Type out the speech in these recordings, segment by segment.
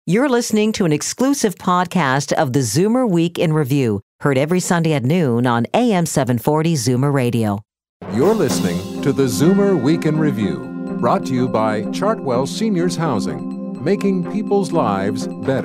You're listening to an exclusive podcast of the Zoomer Week in Review, heard every Sunday at noon on AM 740 Zoomer Radio. You're listening to the Zoomer Week in Review, brought to you by Chartwell Seniors Housing, making people's lives better.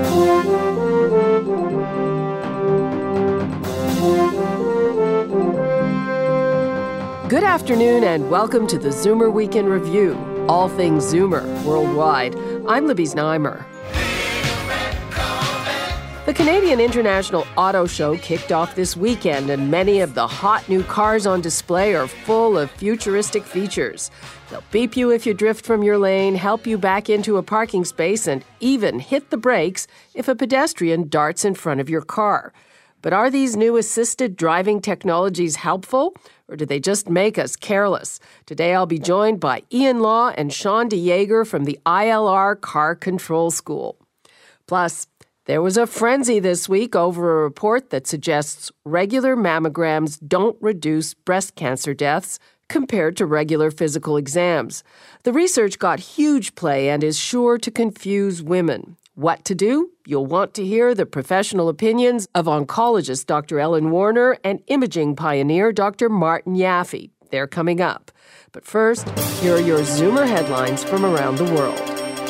Good afternoon and welcome to the Zoomer Week in Review, all things Zoomer worldwide. I'm Libby Znaimer. The Canadian International Auto Show kicked off this weekend, and many of the hot new cars on display are full of futuristic features. They'll beep you if you drift from your lane, help you back into a parking space, and even hit the brakes if a pedestrian darts in front of your car. But are these new assisted driving technologies helpful, or do they just make us careless? Today I'll be joined by Ian Law and Sean DeYager from the ILR Car Control School. Plus, there was a frenzy this week over a report that suggests regular mammograms don't reduce breast cancer deaths compared to regular physical exams. The research got huge play and is sure to confuse women. What to do? You'll want to hear the professional opinions of oncologist Dr. Ellen Warner and imaging pioneer Dr. Martin Yaffe. They're coming up. But first, here are your Zoomer headlines from around the world.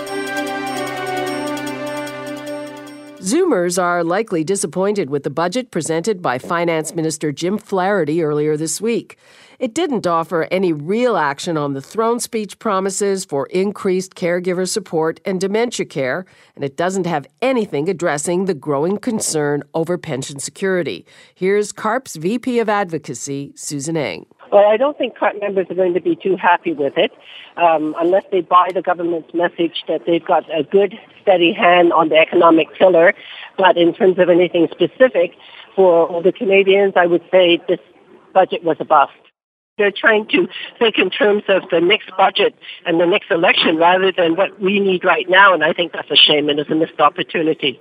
Zoomers are likely disappointed with the budget presented by Finance Minister Jim Flaherty earlier this week. It didn't offer any real action on the throne speech promises for increased caregiver support and dementia care, and it doesn't have anything addressing the growing concern over pension security. Here's CARP's VP of Advocacy, Susan Eng. Well, I don't think CARP members are going to be too happy with it, unless they buy the government's message that they've got a good, steady hand on the economic pillar. But in terms of anything specific for the Canadians, I would say this budget was a bust. They're trying to think in terms of the next budget and the next election rather than what we need right now, and I think that's a shame and it's a missed opportunity.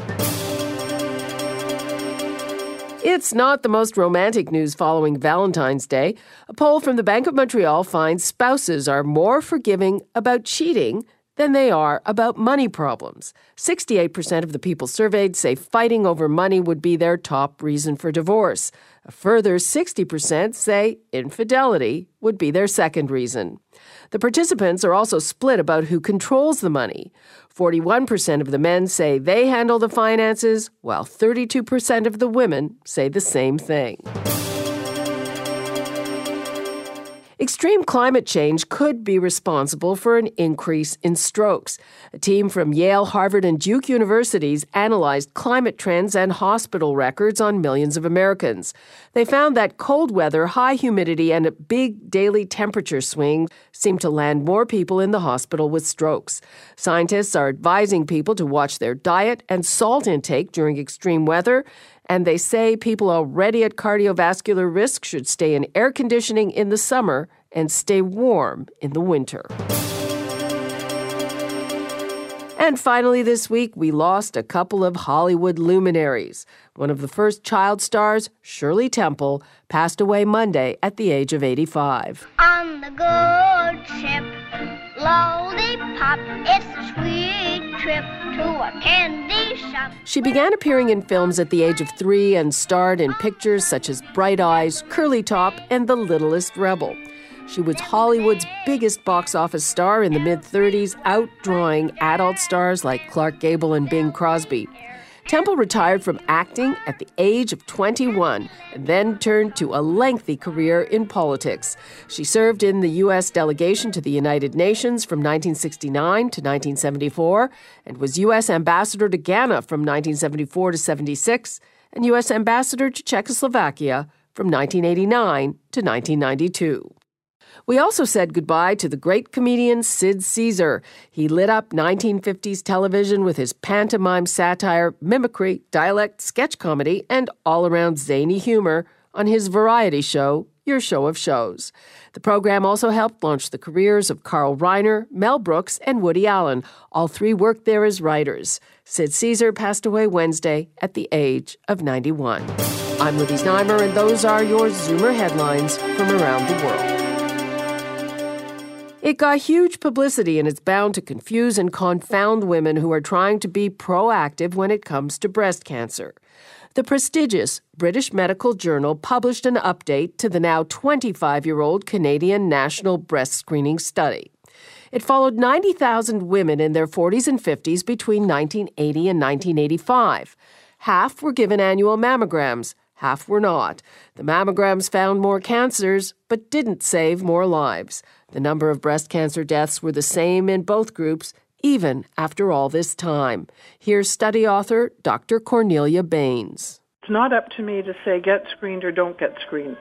It's not the most romantic news following Valentine's Day. A poll from the Bank of Montreal finds spouses are more forgiving about cheating than they are about money problems. 68% of the people surveyed say fighting over money would be their top reason for divorce. A further 60% say infidelity would be their second reason. The participants are also split about who controls the money. 41% of the men say they handle the finances, while 32% of the women say the same thing. Extreme climate change could be responsible for an increase in strokes. A team from Yale, Harvard, and Duke universities analyzed climate trends and hospital records on millions of Americans. They found that cold weather, high humidity, and a big daily temperature swing seem to land more people in the hospital with strokes. Scientists are advising people to watch their diet and salt intake during extreme weather, and they say people already at cardiovascular risk should stay in air conditioning in the summer and stay warm in the winter. And finally this week, we lost a couple of Hollywood luminaries. One of the first child stars, Shirley Temple, passed away Monday at the age of 85. On the good ship, lollipop, it's a sweet trip to a candy shop. She began appearing in films at the age of 3 and starred in pictures such as Bright Eyes, Curly Top, and The Littlest Rebel. She was Hollywood's biggest box office star in the mid-30s, outdrawing adult stars like Clark Gable and Bing Crosby. Temple retired from acting at the age of 21 and then turned to a lengthy career in politics. She served in the U.S. delegation to the United Nations from 1969 to 1974 and was U.S. ambassador to Ghana from 1974 to 76 and U.S. ambassador to Czechoslovakia from 1989 to 1992. We also said goodbye to the great comedian Sid Caesar. He lit up 1950s television with his pantomime satire, mimicry, dialect, sketch comedy, and all-around zany humor on his variety show, Your Show of Shows. The program also helped launch the careers of Carl Reiner, Mel Brooks, and Woody Allen. All three worked there as writers. Sid Caesar passed away Wednesday at the age of 91. I'm Libby Znaimer, and those are your Zoomer headlines from around the world. It got huge publicity and is bound to confuse and confound women who are trying to be proactive when it comes to breast cancer. The prestigious British Medical Journal published an update to the now 25-year-old Canadian National Breast Screening Study. It followed 90,000 women in their 40s and 50s between 1980 and 1985. Half were given annual mammograms, half were not. The mammograms found more cancers, but didn't save more lives. The number of breast cancer deaths were the same in both groups, even after all this time. Here's study author Dr. Cornelia Baines. It's not up to me to say get screened or don't get screened.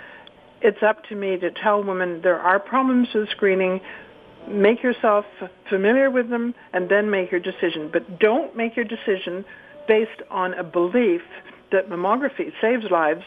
It's up to me to tell women there are problems with screening. Make yourself familiar with them and then make your decision. But don't make your decision based on a belief that mammography saves lives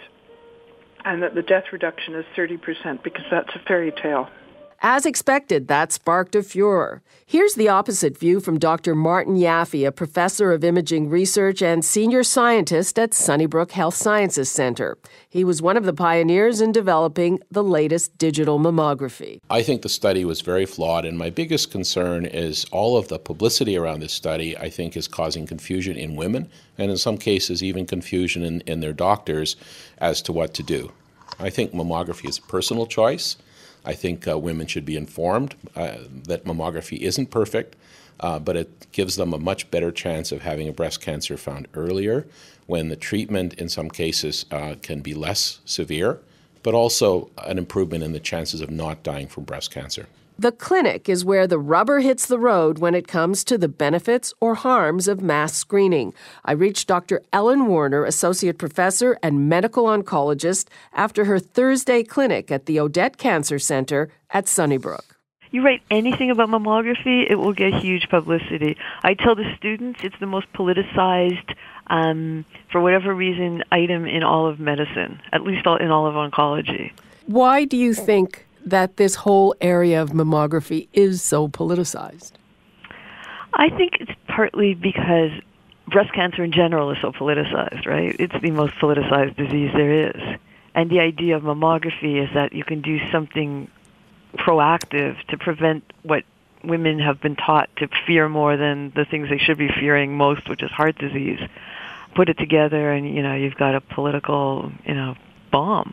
and that the death reduction is 30%, because that's a fairy tale. As expected, that sparked a furor. Here's the opposite view from Dr. Martin Yaffe, a professor of imaging research and senior scientist at Sunnybrook Health Sciences Center. He was one of the pioneers in developing the latest digital mammography. I think the study was very flawed, and my biggest concern is all of the publicity around this study, I think, is causing confusion in women, and in some cases even confusion in their doctors as to what to do. I think mammography is a personal choice. I think women should be informed that mammography isn't perfect, but it gives them a much better chance of having a breast cancer found earlier, when the treatment in some cases can be less severe, but also an improvement in the chances of not dying from breast cancer. The clinic is where the rubber hits the road when it comes to the benefits or harms of mass screening. I reached Dr. Ellen Warner, associate professor and medical oncologist, after her Thursday clinic at the Odette Cancer Center at Sunnybrook. You write anything about mammography, it will get huge publicity. I tell the students it's the most politicized, for whatever reason, item in all of medicine, at least in all of oncology. Why do you think that this whole area of mammography is so politicized? I think it's partly because breast cancer in general is so politicized, right? It's the most politicized disease there is. And the idea of mammography is that you can do something proactive to prevent what women have been taught to fear more than the things they should be fearing most, which is heart disease. Put it together and, you've got a political, bomb.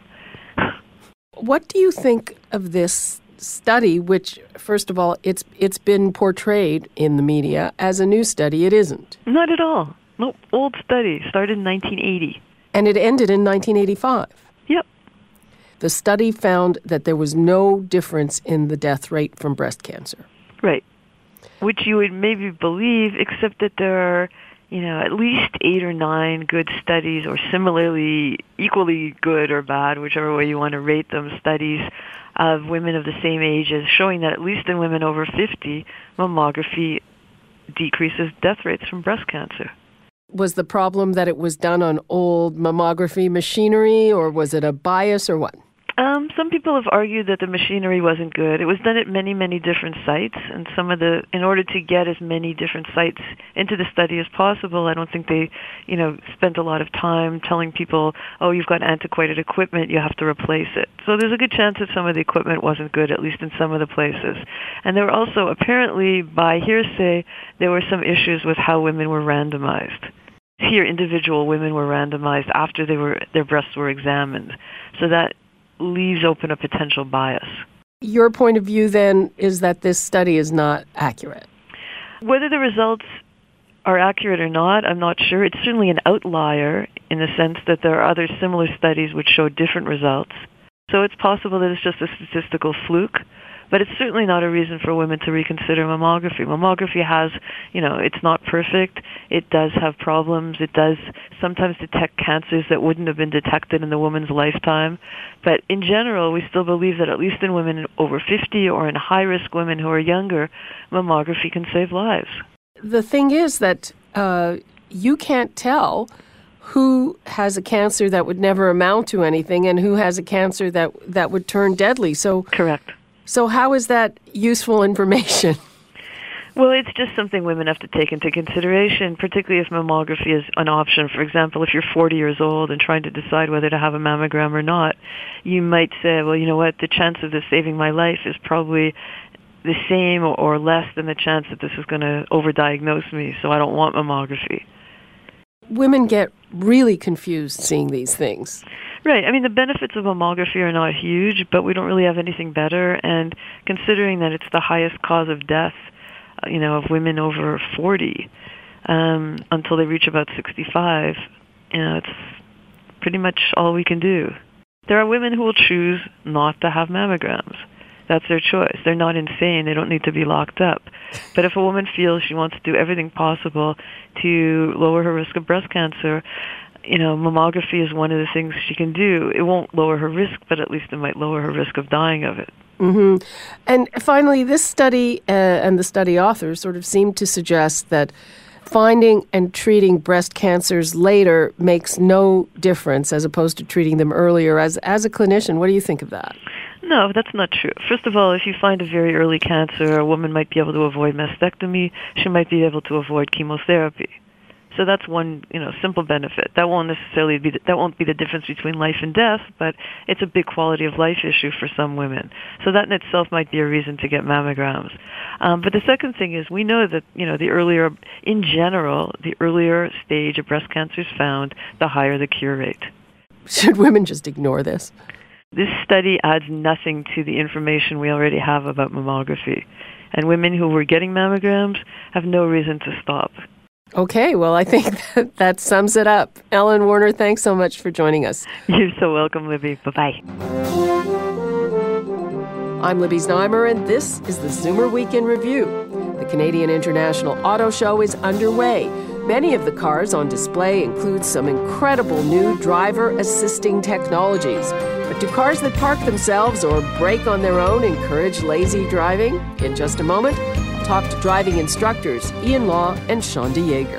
What do you think of this study, which, first of all, it's been portrayed in the media as a new study? It isn't. Not at all. No, old study. Started in 1980. And it ended in 1985. Yep. The study found that there was no difference in the death rate from breast cancer. Right. Which you would maybe believe, except that there are at least 8 or 9 good studies, or similarly equally good or bad, whichever way you want to rate them, studies of women of the same ages showing that at least in women over 50, mammography decreases death rates from breast cancer. Was the problem that it was done on old mammography machinery, or was it a bias, or what? Some people have argued that the machinery wasn't good. It was done at many, many different sites, and in order to get as many different sites into the study as possible, I don't think they, spent a lot of time telling people, oh, you've got antiquated equipment, you have to replace it. So there's a good chance that some of the equipment wasn't good, at least in some of the places. And there were also, apparently, by hearsay, there were some issues with how women were randomized. Here, individual women were randomized after their breasts were examined. So that leaves open a potential bias. Your point of view, then, is that this study is not accurate? Whether the results are accurate or not, I'm not sure. It's certainly an outlier in the sense that there are other similar studies which show different results. So it's possible that it's just a statistical fluke, but it's certainly not a reason for women to reconsider mammography. Mammography has, it's not perfect. It does have problems. It does sometimes detect cancers that wouldn't have been detected in the woman's lifetime. But in general, we still believe that at least in women over 50 or in high-risk women who are younger, mammography can save lives. The thing is that you can't tell who has a cancer that would never amount to anything and who has a cancer that would turn deadly. So correct. So how is that useful information? Well, it's just something women have to take into consideration, particularly if mammography is an option. For example, if you're 40 years old and trying to decide whether to have a mammogram or not, you might say, well, you know what, the chance of this saving my life is probably the same or less than the chance that this is going to overdiagnose me, so I don't want mammography. Women get really confused seeing these things. Right. I mean, the benefits of mammography are not huge, but we don't really have anything better. And considering that it's the highest cause of death, of women over 40 until they reach about 65, it's pretty much all we can do. There are women who will choose not to have mammograms. That's their choice. They're not insane. They don't need to be locked up. But if a woman feels she wants to do everything possible to lower her risk of breast cancer, mammography is one of the things she can do. It won't lower her risk, but at least it might lower her risk of dying of it. Mm-hmm. And finally, this study and the study authors sort of seem to suggest that finding and treating breast cancers later makes no difference as opposed to treating them earlier. As a clinician, what do you think of that? No, that's not true. First of all, if you find a very early cancer, a woman might be able to avoid mastectomy. She might be able to avoid chemotherapy. So that's one, simple benefit. That won't necessarily be that won't be the difference between life and death, but it's a big quality of life issue for some women. So that in itself might be a reason to get mammograms. But the second thing is we know that the earlier stage of breast cancer is found, the higher the cure rate. Should women just ignore this? This study adds nothing to the information we already have about mammography, and women who were getting mammograms have no reason to stop. Okay, well, I think that sums it up. Ellen Warner, thanks so much for joining us. You're so welcome, Libby. Bye-bye. I'm Libby Znaimer, and this is the Zoomer Week in Review. The Canadian International Auto Show is underway. Many of the cars on display include some incredible new driver-assisting technologies. But do cars that park themselves or brake on their own encourage lazy driving? In just a moment, I'll talk to driving instructors Ian Law and Shonda Yeager.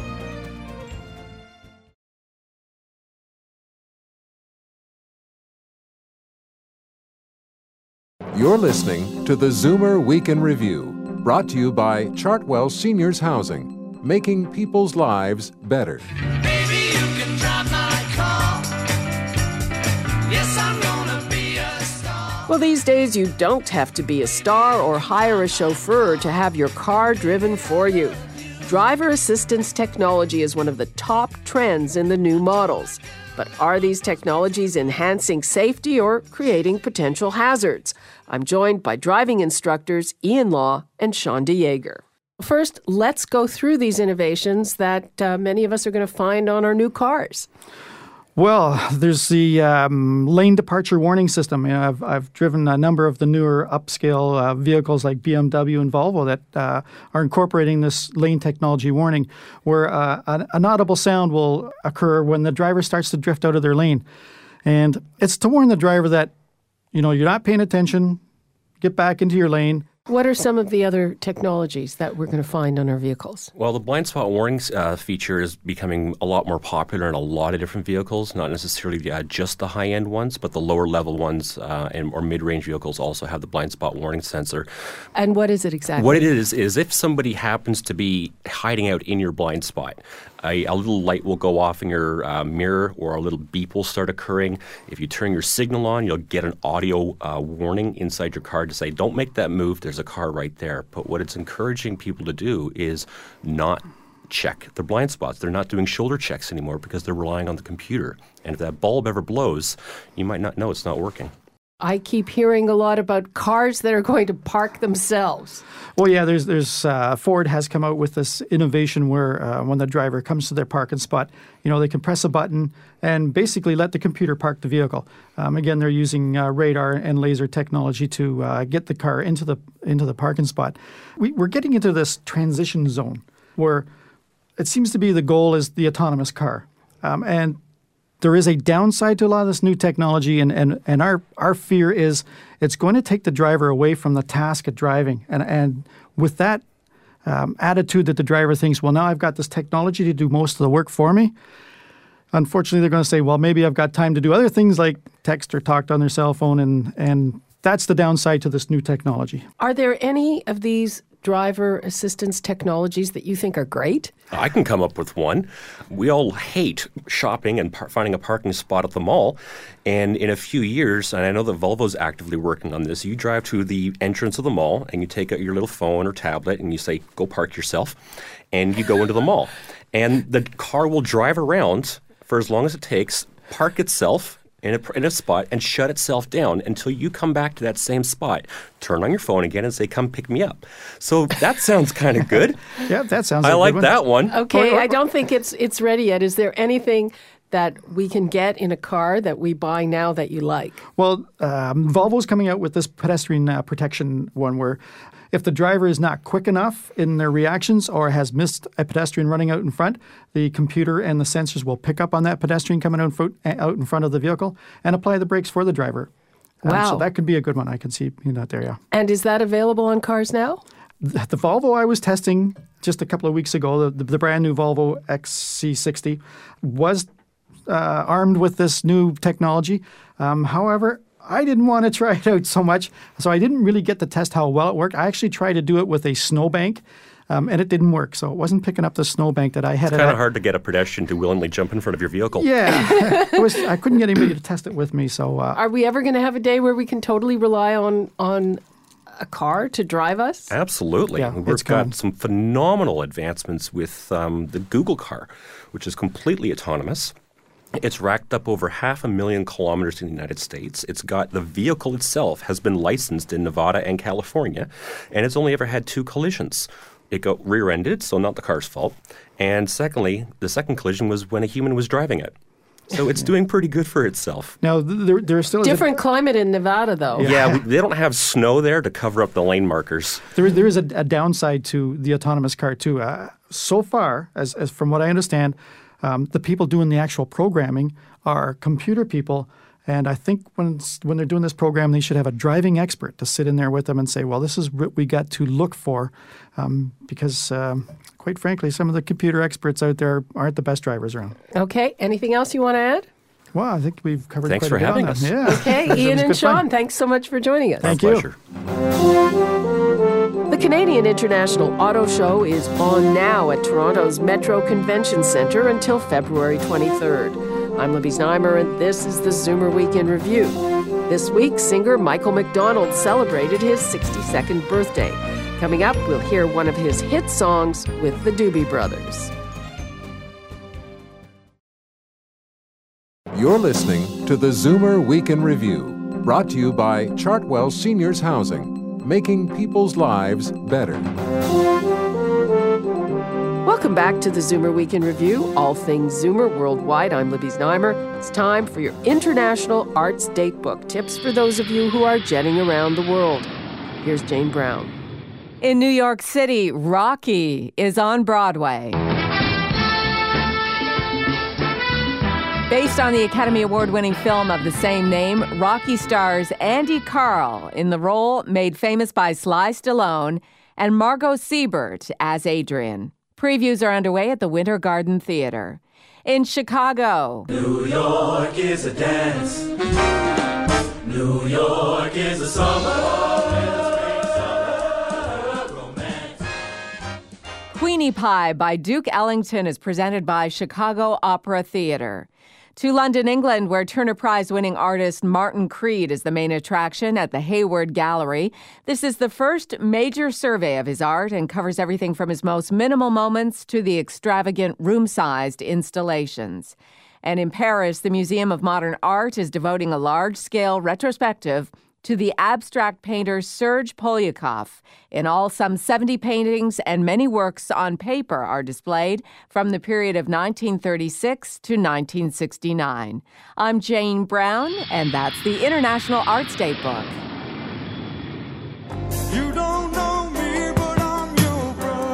You're listening to the Zoomer Week in Review, brought to you by Chartwell Seniors Housing, making people's lives better. Baby, you can drive my car. Yes, I'm gonna be a star. Well, these days you don't have to be a star or hire a chauffeur to have your car driven for you. Driver assistance technology is one of the top trends in the new models. But are these technologies enhancing safety or creating potential hazards? I'm joined by driving instructors Ian Law and Shonda Yeager. First, let's go through these innovations that many of us are going to find on our new cars. Well, there's the lane departure warning system. I've driven a number of the newer upscale vehicles like BMW and Volvo that are incorporating this lane technology warning, where an audible sound will occur when the driver starts to drift out of their lane. And it's to warn the driver that, you're not paying attention, get back into your lane. What are some of the other technologies that we're going to find on our vehicles? Well, the blind spot warning feature is becoming a lot more popular in a lot of different vehicles, not necessarily just the high-end ones, but the lower-level ones or mid-range vehicles also have the blind spot warning sensor. And what is it exactly? What it is if somebody happens to be hiding out in your blind spot, a little light will go off in your mirror or a little beep will start occurring. If you turn your signal on, you'll get an audio warning inside your car to say, don't make that move, there's a car right there. But what it's encouraging people to do is not check their blind spots. They're not doing shoulder checks anymore because they're relying on the computer. And if that bulb ever blows, you might not know it's not working. I keep hearing a lot about cars that are going to park themselves. Well, yeah, there's Ford has come out with this innovation where when the driver comes to their parking spot, they can press a button and basically let the computer park the vehicle. Again, they're using radar and laser technology to get the car into the parking spot. We're getting into this transition zone where it seems to be the goal is the autonomous car, and there is a downside to a lot of this new technology, and our fear is it's going to take the driver away from the task of driving. And with that attitude that the driver thinks, well, now I've got this technology to do most of the work for me, unfortunately they're going to say, well, maybe I've got time to do other things like text or talk on their cell phone, and that's the downside to this new technology. Are there any of these driver assistance technologies that you think are great? I can come up with one. We all hate shopping and finding a parking spot at the mall. And in a few years, and I know that Volvo's actively working on this, you drive to the entrance of the mall and you take out your little phone or tablet and you say, go park yourself. And you go into the mall. And the car will drive around for as long as it takes, park itself in a spot and shut itself down until you come back to that same spot. Turn on your phone again and say, come pick me up. So that sounds kind of good. Yeah, that sounds I like like that one. Okay, I don't think it's ready yet. Is there anything that we can get in a car that we buy now that you like? Well, Volvo's coming out with this pedestrian protection one where if the driver is not quick enough in their reactions or has missed a pedestrian running out in front, the computer and the sensors will pick up on that pedestrian coming out in front of the vehicle and apply the brakes for the driver. Wow. So that could be a good one. I can see that there, yeah. And is that available on cars now? The Volvo I was testing just a couple of weeks ago, the brand new Volvo XC60, was armed with this new technology. However, I didn't want to try it out so much, so I didn't really get to test how well it worked. I actually tried to do it with a snowbank, and it didn't work. So it wasn't picking up the snowbank that I had. It's kind of hard to get a pedestrian to willingly jump in front of your vehicle. Yeah, I couldn't get anybody to test it with me. So are we ever going to have a day where we can totally rely on a car to drive us? Absolutely. Yeah, We've got some phenomenal advancements with the Google car, which is completely autonomous. It's racked up over 500,000 kilometers in the United States. The vehicle itself has been licensed in Nevada and California, and it's only ever had 2 collisions. It got rear-ended, so not the car's fault. And secondly, the second collision was when a human was driving it. So it's doing pretty good for itself. Now, there still is different climate in Nevada, though. Yeah, they don't have snow there to cover up the lane markers. There is a downside to the autonomous car, too. So far, as from what I understand, the people doing the actual programming are computer people, and I think when they're doing this program, they should have a driving expert to sit in there with them and say, well, this is what we got to look for, because quite frankly, some of the computer experts out there aren't the best drivers around. Okay, anything else you want to add? Well, I think we've covered Thanks quite a bit on us. that. Yeah. Okay, Ian and Sean, thanks so much for joining us. Thank Our you. pleasure. The Canadian International Auto Show is on now at Toronto's Metro Convention Centre until February 23rd. I'm Libby Znaimer, and this is the Zoomer Week in Review. This week, singer Michael McDonald celebrated his 62nd birthday. Coming up, we'll hear one of his hit songs with the Doobie Brothers. You're listening to the Zoomer Week in Review, brought to you by Chartwell Seniors Housing, making people's lives better. Welcome back to the Zoomer Week in Review, all things Zoomer worldwide. I'm Libby Znaimer. It's time for your International Arts Datebook, tips for those of you who are jetting around the world. Here's Jane Brown. In New York City, Rocky is on Broadway. Based on the Academy Award-winning film of the same name, Rocky stars Andy Karl in the role made famous by Sly Stallone and Margot Siebert as Adrian. Previews are underway at the Winter Garden Theater. In Chicago, New York is a dance. New York is a summer. Queenie Pie by Duke Ellington is presented by Chicago Opera Theater. To London, England, where Turner Prize-winning artist Martin Creed is the main attraction at the Hayward Gallery. This is the first major survey of his art and covers everything from his most minimal moments to the extravagant room-sized installations. And in Paris, the Museum of Modern Art is devoting a large-scale retrospective to the abstract painter Serge Polyakov. In all, some 70 paintings and many works on paper are displayed from the period of 1936 to 1969. I'm Jane Brown, and that's the International Arts Datebook. You don't know me, but I'm your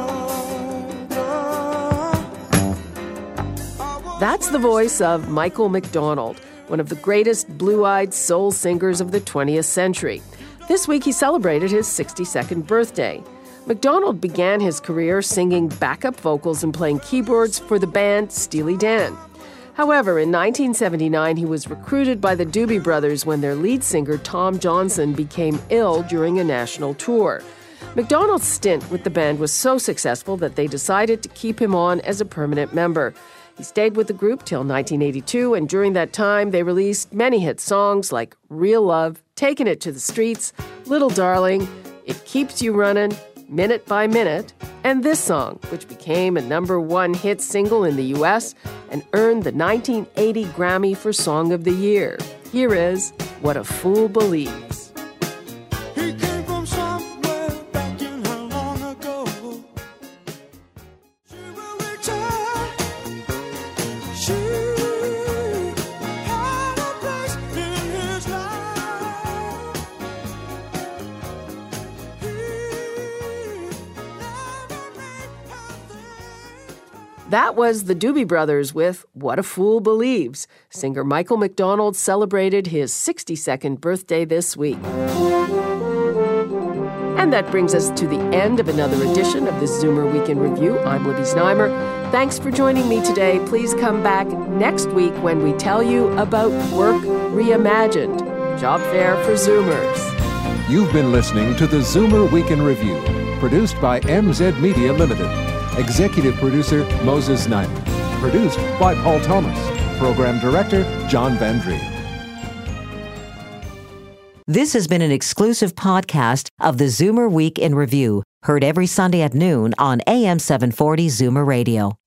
brother. That's the voice of Michael McDonald, one of the greatest blue-eyed soul singers of the 20th century. This week he celebrated his 62nd birthday. McDonald began his career singing backup vocals and playing keyboards for the band Steely Dan. However, in 1979 he was recruited by the Doobie Brothers when their lead singer Tom Johnson became ill during a national tour. MacDonald's stint with the band was so successful that they decided to keep him on as a permanent member. He stayed with the group till 1982, and during that time, they released many hit songs like Real Love, Taking It to the Streets, Little Darling, It Keeps You Running, Minute by Minute, and this song, which became a #1 hit single in the U.S. and earned the 1980 Grammy for Song of the Year. Here is What a Fool Believes. That was the Doobie Brothers with What a Fool Believes. Singer Michael McDonald celebrated his 62nd birthday this week. And that brings us to the end of another edition of the Zoomer Week in Review. I'm Libby Znaimer. Thanks for joining me today. Please come back next week when we tell you about Work Reimagined, job fair for Zoomers. You've been listening to the Zoomer Week in Review, produced by MZ Media Limited. Executive producer Moses Znaimer. Produced by Paul Thomas. Program director John Van Dreen. This has been an exclusive podcast of the Zoomer Week in Review, heard every Sunday at noon on AM 740 Zoomer Radio.